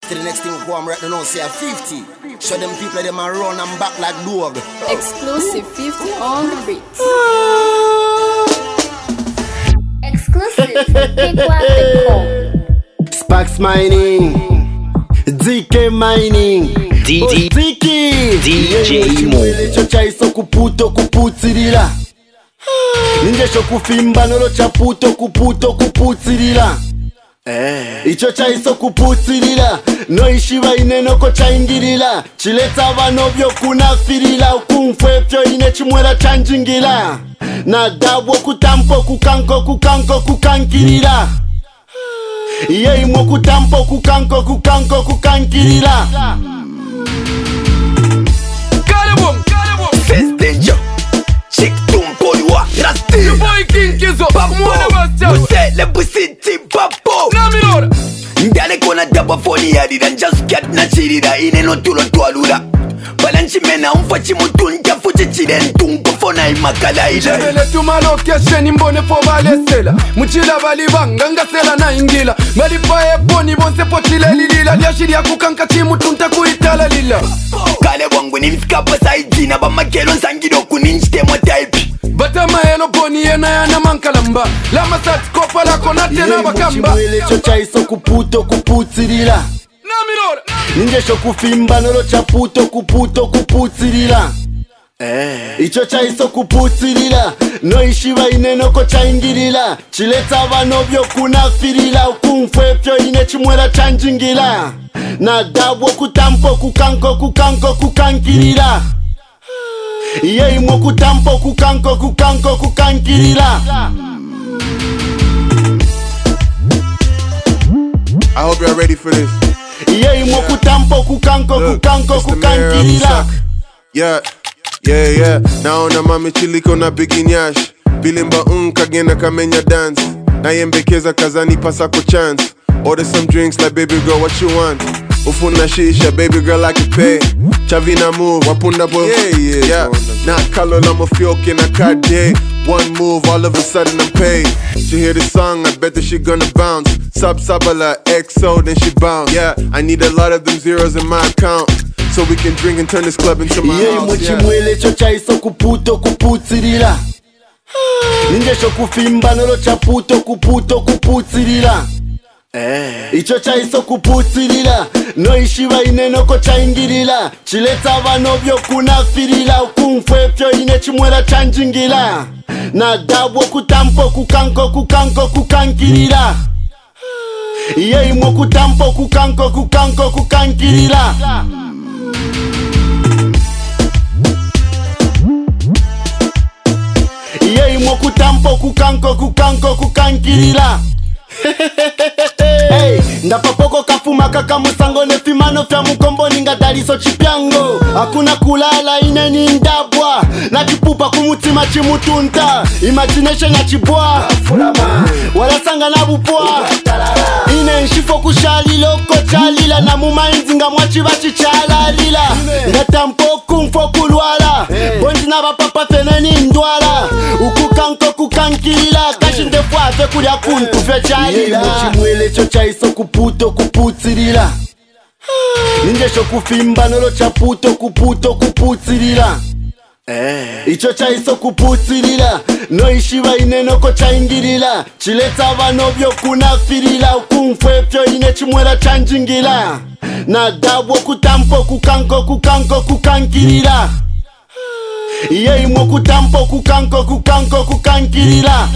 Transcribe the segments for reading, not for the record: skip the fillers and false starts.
To the next thing we go, I'm right now, say 50. Show them people them and run and back like dog. Exclusive 50 on the beat. Exclusive Pikwap.com. Sparks Mining, DK Mining, DJ Mo. Icho chaiso kuputo kuputirira. Ningesho kufimba nolo chaputo kuputo kuputirira. Icho chaiso kuputirira. No ishiba ineno ko chaingirira. Chileta vanobyo kunafirira. Ukumfwefyo ine chimwera chanjingila. Na dabwo kutampo kukanko kukankirira. Iye imo kutampo kukanko kukankirira. Kalabum, Fest Danger. Chick Tumpo Lua Rasti. The boy King Kizo. Musele Busiti Papo. Naminora. Ndale kona daba foni yadi dan just get na chirida ine no tulo tualura. Balanchi mena umfachi mutunja fuchi chiren tungo fona imakala ila. Jebele tumalo kesheni mbone fo balesela. Muchila balibanga ngasela na ingila. Malipa eboni bonse pochile lilila. Liashiri ya kukanka chimu tunta kuitala lila. Kale wangu ni mskapa saidina ba makelo sangido kuninjite mo type. Bata maelo boni yena yana mankalamba. Lama sat kopa la konate na bakamba. Chimwele cho chaiso kuputo kuputirira. Naminora. Ningesho kufimba nolo chaputo kuputo kuputirira. Icho chaiso kuputirira. No ishiba ineno ko chaingirira. Chileta vanobyo kunafirira. Ukumfwefyo ine chimwera chanjingila. Na dabwo kutampo kukanko kukankirira. Iye imo kutampo kukanko kukankirira. I hope you're ready for this. Iye imo kutampo kukanko kukankirira. Yeah. Naona mami chiliko na biginyash. Bilimba kagenda kamenya dance. Nayembekeza kazani pasako chance. Order some drinks like baby girl what you want. Ufuna shisha baby girl I can pay. Chavina move wapunda boy. Yeah. Na kalo la mafioke na kade. One move all of a sudden I'm paid. She hear the song I bet that she gonna bounce. Sabala XO then she bounce. Yeah, I need a lot of them zeros in my account. So we can drink and turn this club into my house. Chimwele cho chaiso kuputo kuputirira. Ningesho kufimba nolo chaputo kuputo kuputirira. Icho chaiso kuputirira. No ishiba ineno ko chaingirira. Chileta vanobyo kunafirira. Ukumfwefyo ine chimwera chanjingila. Na dabwo kutampo kukanko kukankirira. Iye imo kutampo kukanko kukankirira. Iye imo kutampo kukanko kukankirira. Hey, ndapapoko kafuma kaka musango nefimano fya mukombo ninga daliso chipyango. Hakuna kulala ine ni ndabwa. Na chipupa kumutima chimutunta. Imagination ya chibwa. Wala sanga na bupwa. Ine nshifo kushalilo kochalila. Na mumainzi nga mwachiva chichalalila. Ngatampo kumfo kulwala. Bonzi na bapapa feneni ndwala. Ukukanko kukankirila. Kashinde fwafe kulia kuntu fe chalila. Chimwele cho chaiso kuputo kuputirira. Ningesho kufimba nolo chaputo kuputo kuputirira. Icho chaiso kuputirira. No ishiba ineno ko chaingirira. Chileta vanobyo kunafirira. Ukumfwefyo ine chimwera chanjingila. Na dabwo kutampo kukanko kukankirira. Iye imo kutampo kukanko kukankirira.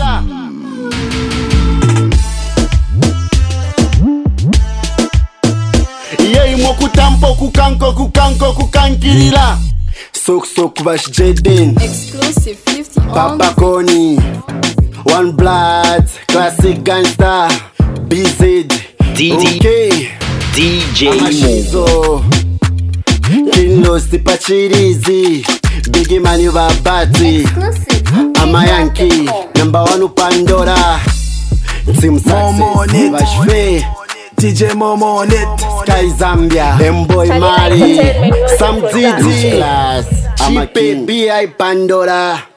Iye imo kutampo kukanko kukankirira. Sok bash Jaden. Exclusive 50 on Papa the Koni. One Blood. Classic Gangster. BZ. DJ Mo. Amashizo. Kilo sipachirizi. Biggie Mani Babati. Exclusive Amayanki. Pikwap.com. Number 1 Pandora. Team Success. Bashfe. DJ Momo on it. Sky Zambia. Boy Mari. Entertainment. Sam Didi. Chipe B.I. Pandora.